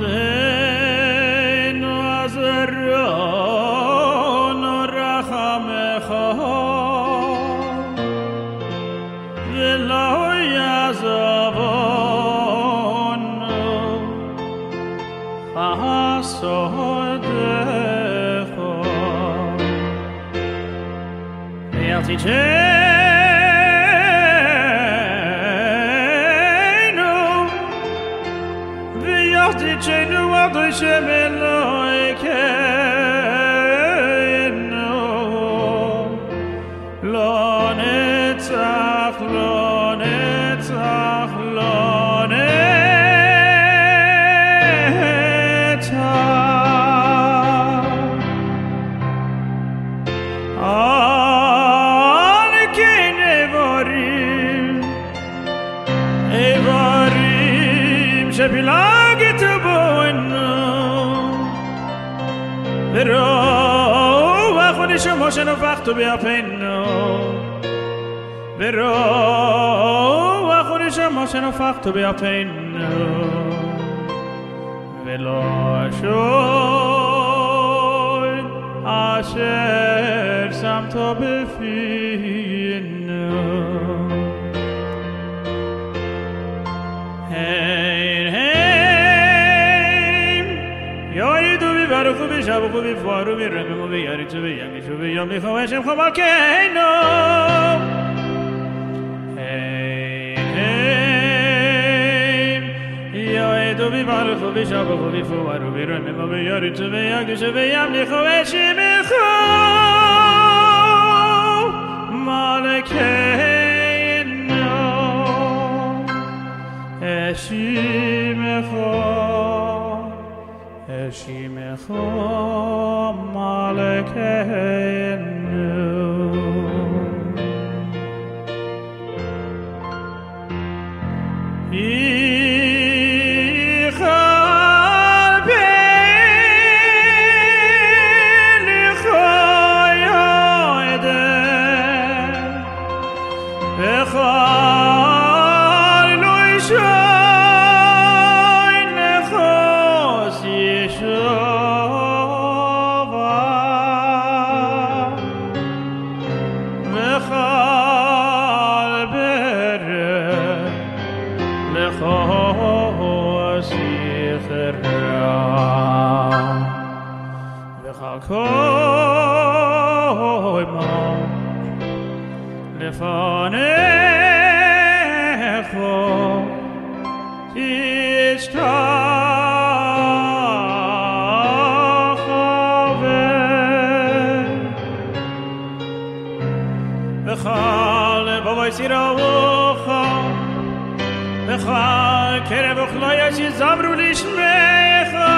Modeinu azaronu rachamecha v'lo yazavonu chasodecha ve'al tichenu v'Hashem Elokeinu lo netzach lo netzach lo netzach al ken evarim shepilagit ורוח ונשמו שנפחתו באפינו ורוח ונשמו שנפחתו באפינו ולא שוי אשר שמת בפינו Baruch hu b'shabuch hu b'faru b'remem hu b'yaritzu b'yangishu b'yom licho Hashem chamalkeinu Yoedu b'baruch hu b'shabuch hu b'faru b'remem hu b'yaritzu b'yangishu b'yom licho Hashem chamalkeinu Eshimecha Eshimecha Malkeinu Ichal Belicha Yoedem Echal Lo Yishayin Lechos Yeshua V'chal Bereh Lechos Yichera V'chal Koimo Lefanecho V'chal b'vois yiravucha V'chal kerev uchlayas yizamru lishmecha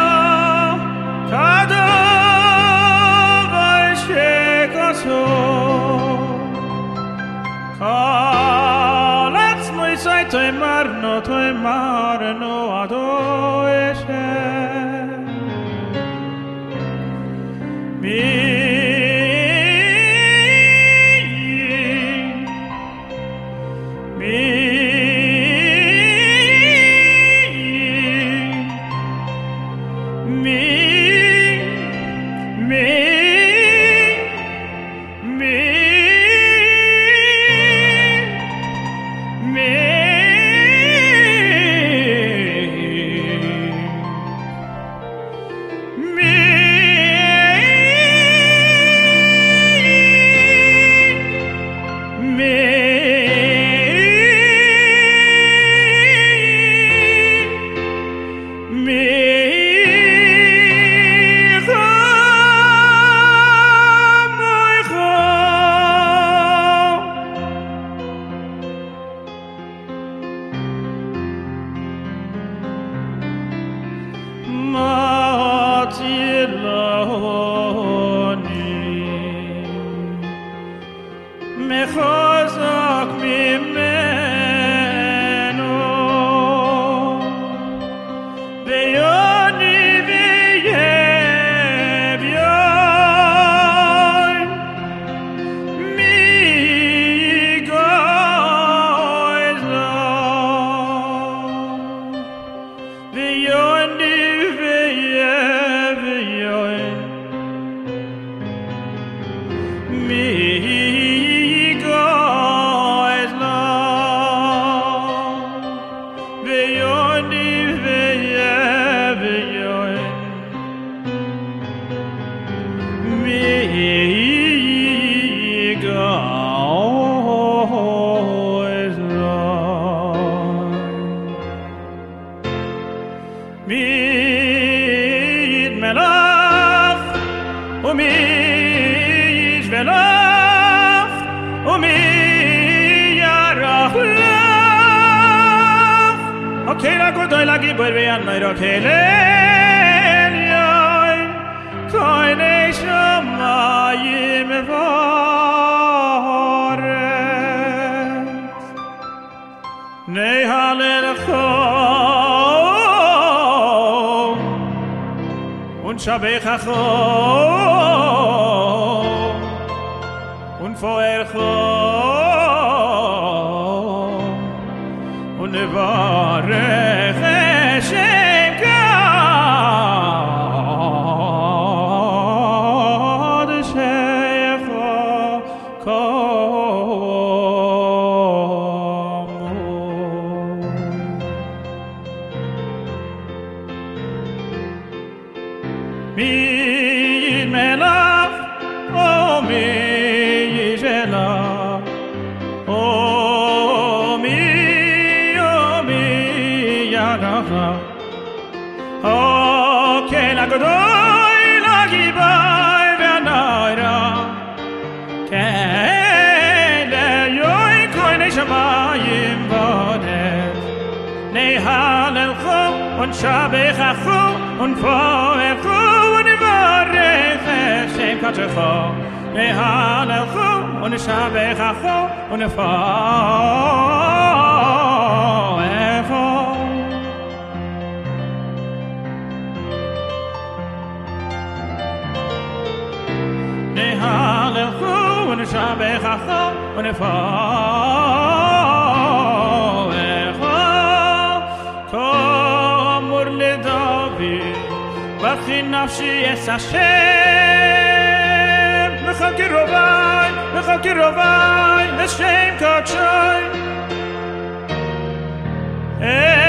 Kadov al-shekaso Kal atzmo yisai toimarno ado Eshem מחוזק ממנו ויוני ויביון מגויזו ויוני Kela godoy lagi berbe an nairo kelen yoy koine shamayim varet nei halel kho und shabech kho und foer kho und varech Hashem Kadeshecha Komo Min melach O mi yishelach O mi Okay, la godoy la gibay ve'anayra Kele yoy koine shamayim vadet Nei halelcho und shabechacho und foecho und varech Hashem kadoshcho Nei halelcho und shabechacho und foecho Halechu und shabechacho und foecho Komur leDavid V'chi nafshi es Hashem Mechaki rovai Hashem kadoshai